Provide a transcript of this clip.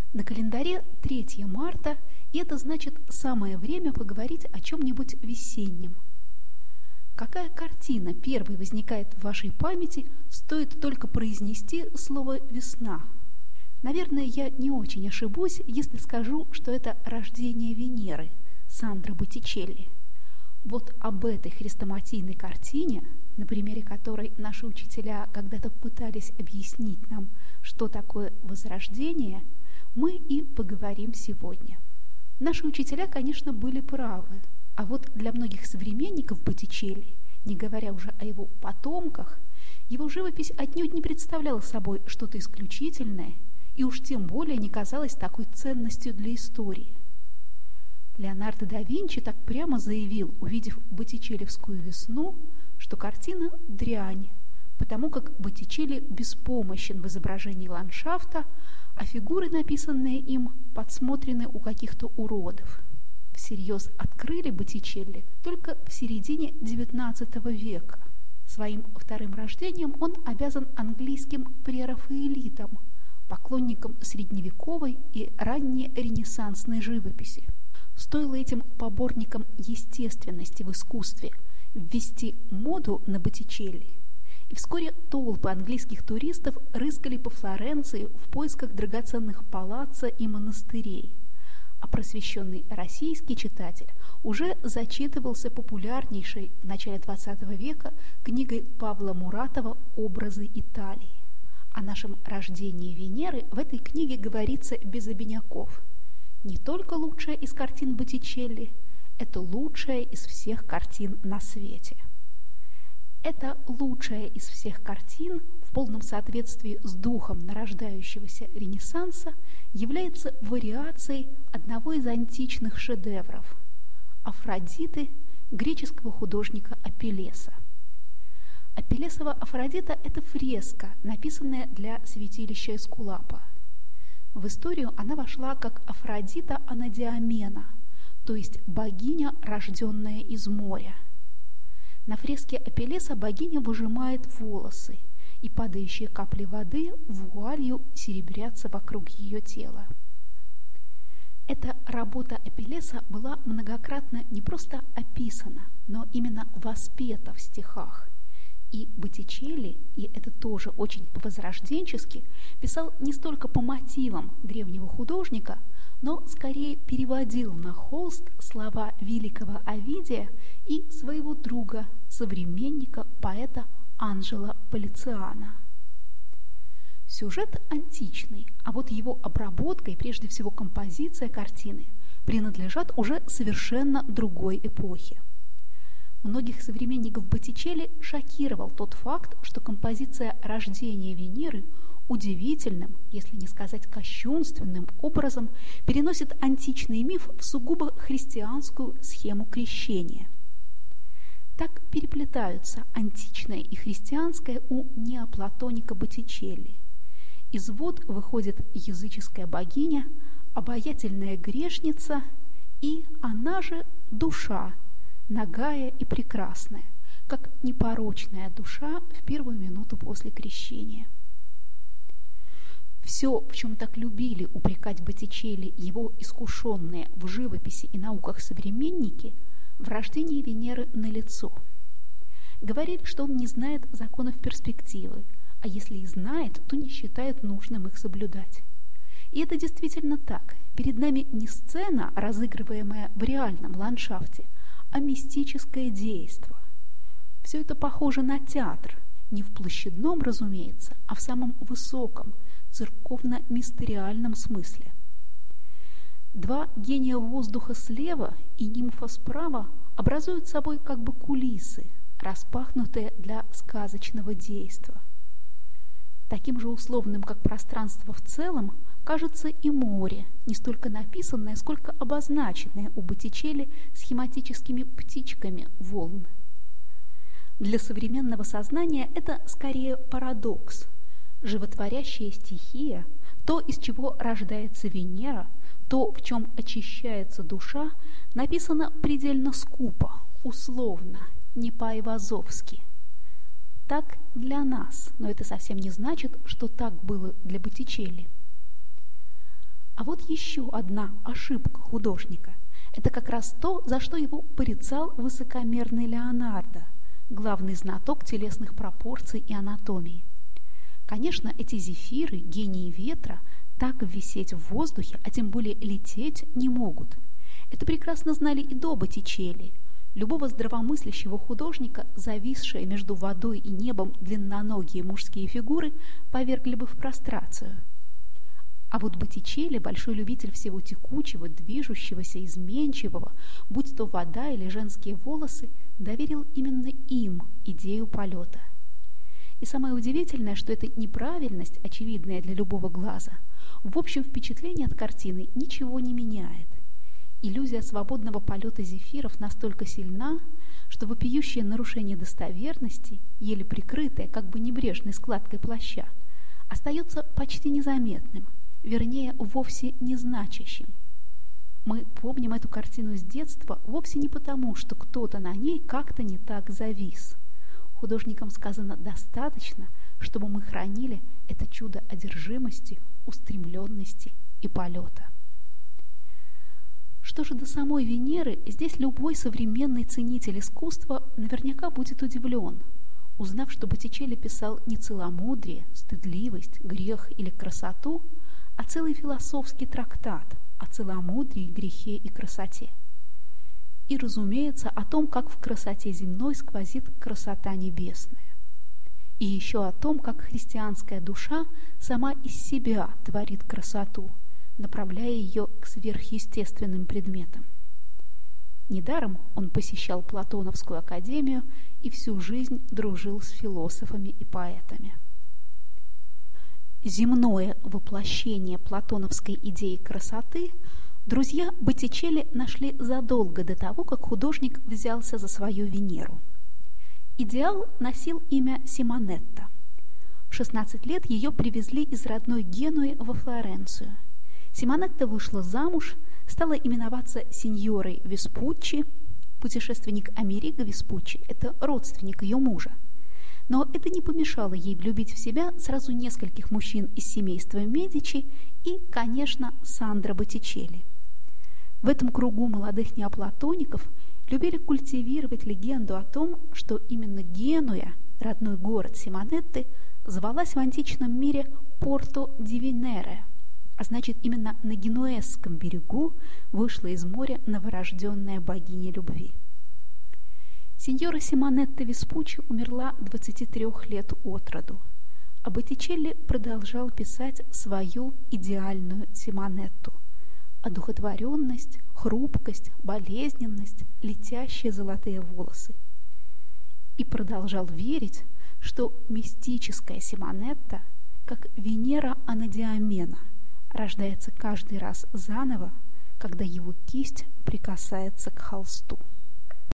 На календаре 3 марта, и это значит самое время поговорить о чем-нибудь весеннем. Какая картина первой возникает в вашей памяти, стоит только произнести слово «весна»? Наверное, я не очень ошибусь, если скажу, что это рождение Венеры Сандро Боттичелли. Вот об этой хрестоматийной картине, на примере которой наши учителя когда-то пытались объяснить нам, что такое возрождение, мы и поговорим сегодня. Наши учителя, конечно, были правы, а вот для многих современников Боттичелли, не говоря уже о его потомках, его живопись отнюдь не представляла собой что-то исключительное и уж тем более не казалась такой ценностью для истории. Леонардо да Винчи так прямо заявил, увидев боттичеллевскую весну, что картина – дрянь, потому как Боттичелли беспомощен в изображении ландшафта, а фигуры, написанные им, подсмотрены у каких-то уродов. Всерьез открыли Боттичелли только в середине XIX века. Своим вторым рождением он обязан английским прерафаэлитам, поклонникам средневековой и раннеренессансной живописи. Стоило этим поборникам естественности в искусстве ввести моду на Боттичелли, и вскоре толпы английских туристов рыскали по Флоренции в поисках драгоценных палаццо и монастырей, а просвещенный российский читатель уже зачитывался популярнейшей в начале XX века книгой Павла Муратова «Образы Италии». О нашем рождении Венеры в этой книге говорится без обиняков. Не только лучшая из картин Боттичелли, это лучшая из всех картин на свете. Это лучшая из всех картин, в полном соответствии с духом нарождающегося Ренессанса, является вариацией одного из античных шедевров – Афродиты греческого художника Апеллеса. Апеллесова Афродита – это фреска, написанная для святилища Эскулапа. В историю она вошла как Афродита Анадиамена, то есть богиня, рожденная из моря. На фреске Апеллеса богиня выжимает волосы, и падающие капли воды вуалью серебрятся вокруг ее тела. Эта работа Апеллеса была многократно не просто описана, но именно воспета в стихах. И Боттичелли, и это тоже очень по-возрожденчески, писал не столько по мотивам древнего художника, но скорее переводил на холст слова великого Овидия и своего друга, современника, поэта Анджело Полициано. Сюжет античный, а вот его обработка и прежде всего композиция картины принадлежат уже совершенно другой эпохе. Многих современников Боттичелли шокировал тот факт, что композиция рождения Венеры удивительным, если не сказать кощунственным образом переносит античный миф в сугубо христианскую схему крещения. Так переплетаются античное и христианское у неоплатоника Боттичелли. Из вод выходит языческая богиня, обаятельная грешница и она же душа, нагая и прекрасная, как непорочная душа в первую минуту после крещения. Все, в чем так любили упрекать Боттичелли его искушенные в живописи и науках современники, в рождении Венеры налицо. Говорили, что он не знает законов перспективы, а если и знает, то не считает нужным их соблюдать. И это действительно так. Перед нами не сцена, разыгрываемая в реальном ландшафте, а мистическое действо. Все это похоже на театр, не в площадном, разумеется, а в самом высоком, церковно-мистериальном смысле. Два гения воздуха слева и нимфа справа образуют собой как бы кулисы, распахнутые для сказочного действа. Таким же условным, как пространство в целом, кажется и море, не столько написанное, сколько обозначенное у Боттичелли схематическими птичками волн. Для современного сознания это скорее парадокс. Животворящая стихия, то, из чего рождается Венера, то, в чем очищается душа, написано предельно скупо, условно, не по-айвазовски. Так для нас, но это совсем не значит, что так было для Боттичелли. А вот еще одна ошибка художника. Это как раз то, за что его порицал высокомерный Леонардо, главный знаток телесных пропорций и анатомии. Конечно, эти зефиры, гении ветра, так висеть в воздухе, а тем более лететь, не могут. Это прекрасно знали и до Боттичелли. Любого здравомыслящего художника, зависшие между водой и небом длинноногие мужские фигуры, повергли бы в прострацию. А вот Боттичелли, большой любитель всего текучего, движущегося, изменчивого, будь то вода или женские волосы, доверил именно им идею полета. И самое удивительное, что эта неправильность, очевидная для любого глаза, в общем впечатлении от картины ничего не меняет. Иллюзия свободного полета зефиров настолько сильна, что вопиющее нарушение достоверности, еле прикрытое как бы небрежной складкой плаща, остается почти незаметным, вернее, вовсе незначащим. Мы помним эту картину с детства вовсе не потому, что кто-то на ней как-то не так завис. Художникам сказано достаточно, чтобы мы хранили это чудо одержимости, устремленности и полета. Что же до самой Венеры, здесь любой современный ценитель искусства наверняка будет удивлен, узнав, что Боттичелли писал не целомудрие, стыдливость, грех или красоту, а целый философский трактат о целомудрии, грехе и красоте. И, разумеется, о том, как в красоте земной сквозит красота небесная. И еще о том, как христианская душа сама из себя творит красоту, направляя ее к сверхъестественным предметам. Недаром он посещал Платоновскую академию и всю жизнь дружил с философами и поэтами. Земное воплощение платоновской идеи красоты друзья Боттичелли нашли задолго до того, как художник взялся за свою Венеру. Идеал носил имя Симонетта. В 16 лет ее привезли из родной Генуи во Флоренцию. Симонетта вышла замуж, стала именоваться синьорой Веспуччи. Путешественник Америго Веспуччи – это родственник ее мужа. Но это не помешало ей влюбить в себя сразу нескольких мужчин из семейства Медичи и, конечно, Сандро Боттичелли. В этом кругу молодых неоплатоников любили культивировать легенду о том, что именно Генуя, родной город Симонетты, звалась в античном мире Порто-ди-Венере, а значит, именно на Генуэзском берегу вышла из моря новорожденная богиня любви. Синьора Симонетта Веспуччи умерла 23 лет от роду, а Боттичелли продолжал писать свою идеальную Симонетту. Одухотворенность, хрупкость, болезненность, летящие золотые волосы. И продолжал верить, что мистическая Симонетта, как Венера Анадиамена, рождается каждый раз заново, когда его кисть прикасается к холсту.